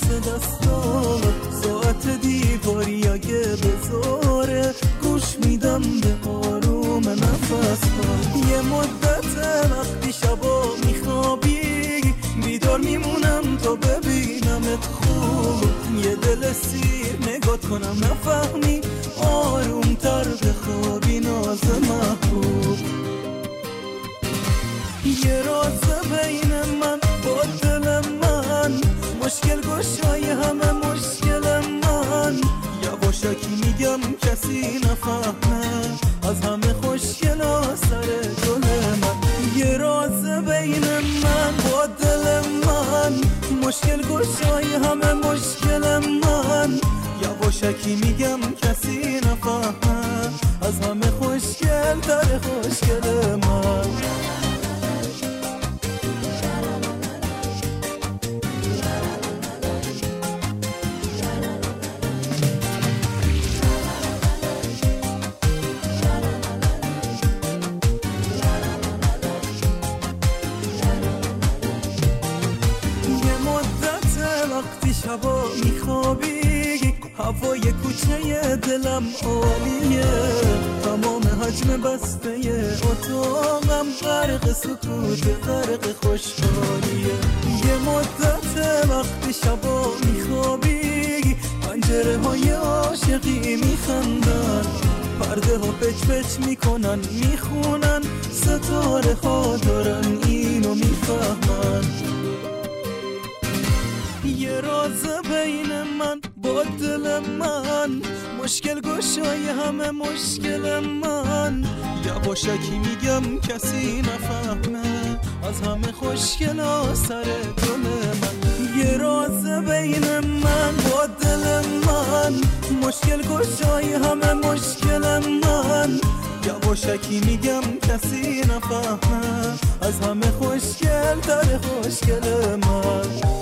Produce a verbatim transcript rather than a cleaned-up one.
دستات ساعت دیواری اگه بذاره گوش میدم به آروم نفس ها. یه مدت وقتی شبا میخوابی بیدار میمونم تا ببینمت خوب. یه دل سیر نگات کنم نفهمی آروم تر بخوابی ناز محبوب. یه راز بین من با دل من مشکل گشای همه مشکل من. یواشکی میگم کسی نفهمه از همه خوشگل ها سر گل من. یه راز بین من با دل من مشکل گشای همه مشکل من. یواشکی میگم کسی نفهمه از همه خوشگل تر خوشگل من. وقتی شبا میخوابی هوای کوچه دلم عالیه. تمام حجم بسته اتاقم غرق سکوت غرق خوشحالیه. یه مدت وقتی شبا میخوابی پنجره های عاشقی میخندن. پرده ها پچ پچ میکنن میخونن ستاره ها دارن اینو میفهمن. یه راز بین من با دل من مشکل گشای همه مشکل من. یواشکی میگم کسی نفهمه از همه خوشگل ها سر گل من. یه راز بین من با دل من مشکل گشای همه مشکل من. یواشکی میگم کسی نفهمه از همه خوشگل تر خوشگل من.